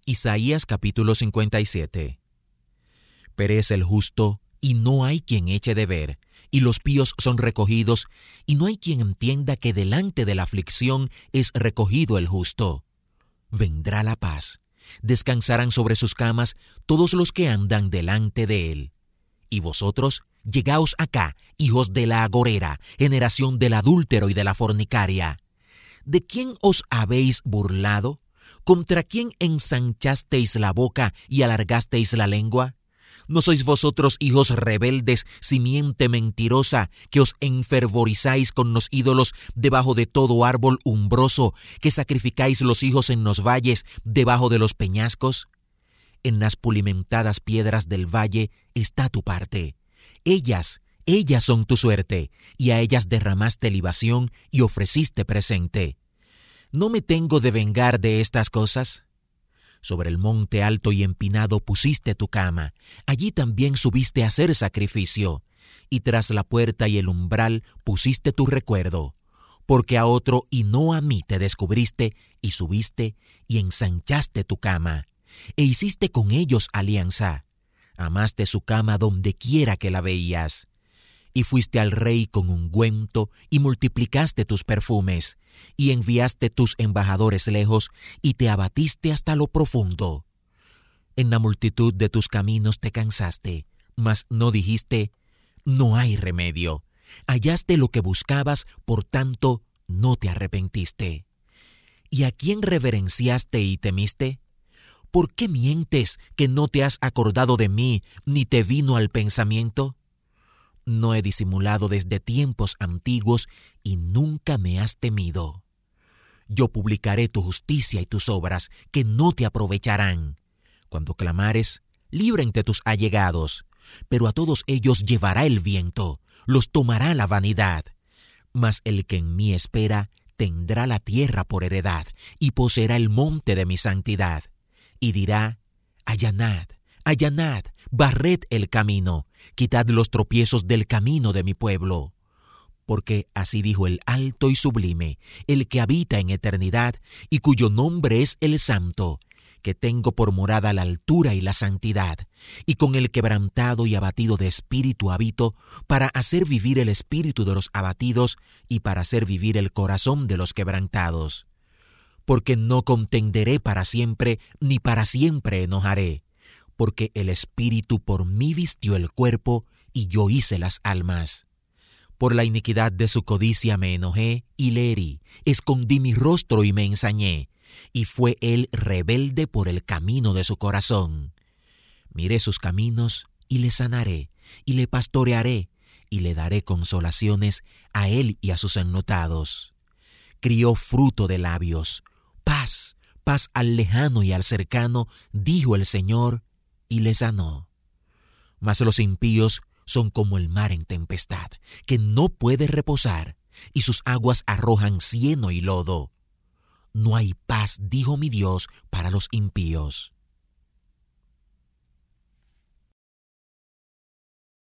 Isaías capítulo 57. Perece el justo, y no hay quien eche de ver, y los píos son recogidos, y no hay quien entienda que delante de la aflicción es recogido el justo. Vendrá la paz, descansarán sobre sus camas todos los que andan delante de él. Y vosotros, llegaos acá, hijos de la agorera, generación del adúltero y de la fornicaria. ¿De quién os habéis burlado? ¿Contra quién ensanchasteis la boca y alargasteis la lengua? ¿No sois vosotros hijos rebeldes, simiente mentirosa, que os enfervorizáis con los ídolos debajo de todo árbol umbroso, que sacrificáis los hijos en los valles, debajo de los peñascos? En las pulimentadas piedras del valle está tu parte. Ellas son tu suerte, y a ellas derramaste libación y ofreciste presente. ¿No me tengo de vengar de estas cosas? Sobre el monte alto y empinado pusiste tu cama, allí también subiste a hacer sacrificio, y tras la puerta y el umbral pusiste tu recuerdo, porque a otro y no a mí te descubriste, y subiste y ensanchaste tu cama, e hiciste con ellos alianza. Amaste su cama donde quiera que la veías. Y fuiste al rey con ungüento, y multiplicaste tus perfumes, y enviaste tus embajadores lejos, y te abatiste hasta lo profundo. En la multitud de tus caminos te cansaste, mas no dijiste, no hay remedio. Hallaste lo que buscabas, por tanto, no te arrepentiste. ¿Y a quién reverenciaste y temiste? ¿Por qué mientes que no te has acordado de mí, ni te vino al pensamiento? No he disimulado desde tiempos antiguos, y nunca me has temido. Yo publicaré tu justicia y tus obras, que no te aprovecharán. Cuando clamares, líbrente tus allegados, pero a todos ellos llevará el viento, los tomará la vanidad. Mas el que en mí espera tendrá la tierra por heredad, y poseerá el monte de mi santidad. Y dirá, allanad, allanad, barred el camino, quitad los tropiezos del camino de mi pueblo. Porque así dijo el alto y sublime, el que habita en eternidad, y cuyo nombre es el Santo, que tengo por morada la altura y la santidad, y con el quebrantado y abatido de espíritu habito, para hacer vivir el espíritu de los abatidos, y para hacer vivir el corazón de los quebrantados. Porque no contenderé para siempre, ni para siempre enojaré, porque el Espíritu por mí vistió el cuerpo, y yo hice las almas. Por la iniquidad de su codicia me enojé y le herí, escondí mi rostro y me ensañé, y fue él rebelde por el camino de su corazón. Miré sus caminos y le sanaré, y le pastorearé, y le daré consolaciones a él y a sus enlutados. Crió fruto de labios, paz, paz al lejano y al cercano, dijo el Señor, y le sanó. Mas los impíos son como el mar en tempestad, que no puede reposar, y sus aguas arrojan cieno y lodo. No hay paz, dijo mi Dios, para los impíos.